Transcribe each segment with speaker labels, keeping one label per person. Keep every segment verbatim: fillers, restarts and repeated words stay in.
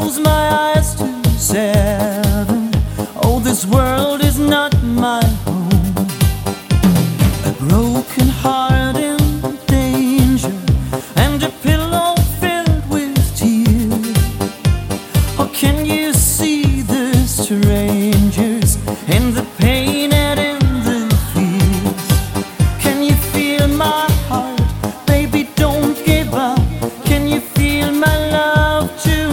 Speaker 1: close my eyes to seven, oh, this world is not my home. A broken heart in danger, and a pillow filled with tears. Or can you see the strangers in the pain and in the fears? Can you feel my heart? Baby, don't give up. Can you feel my love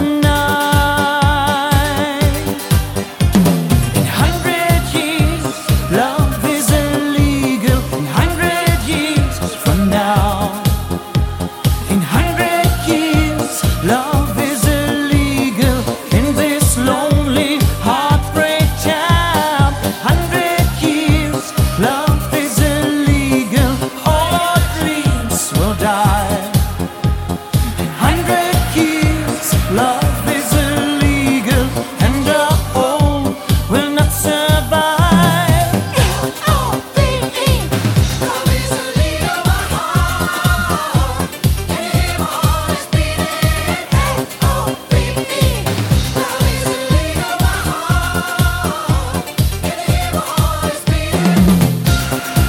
Speaker 1: tonight? In hundred years, love is illegal. In hundred years from now, in hundred years, love is illegal in this lonely heartbreak town. Hundred years, love is illegal. All our dreams will die. In hundred years, love is illegal, and our home will not survive.
Speaker 2: L O V E, love is illegal, my heart. Can you hear my heart is beating? L O V E, love is illegal, my heart. Can you hear my heart is beating?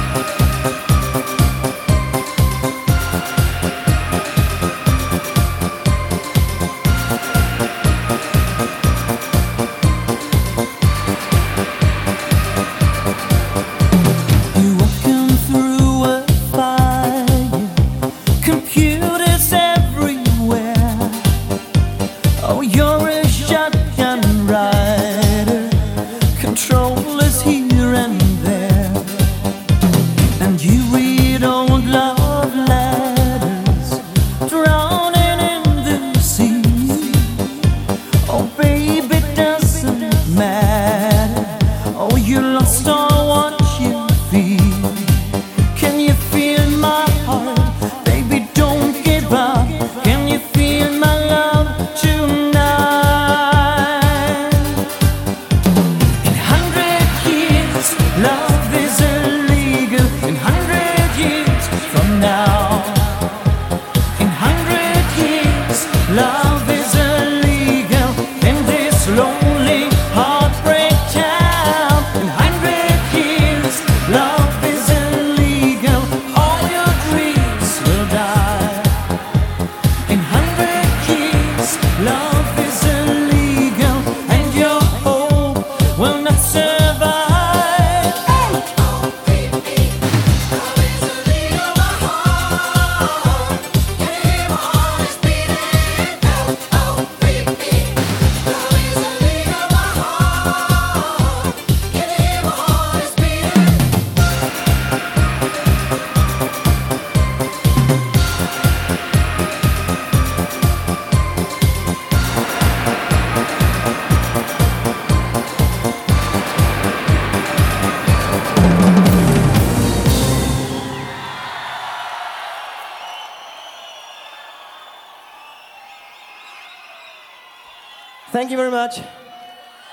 Speaker 1: You're walking through a fire, computers everywhere. Oh, you're a shotgun rider, controllers here and there. And you read old love letters, drowning in the sea. Oh, baby, doesn't matter. Oh, you lost all what you feel. Can you feel my heart? Baby, don't give up. Can you feel my love tonight? In hundred years, love is illegal. In hundred years from now, in hundred years, love is illegal in this lonely heartbreak town. In hundred years, love is illegal. All your dreams will die. In hundred years, love is illegal, and your hope will not survive.
Speaker 2: L O V E, love is illegal, my heart. Can you hear my heart is beating? L O V E, love is illegal, my heart. Can you hear my heart is beating?
Speaker 3: Thank you very much.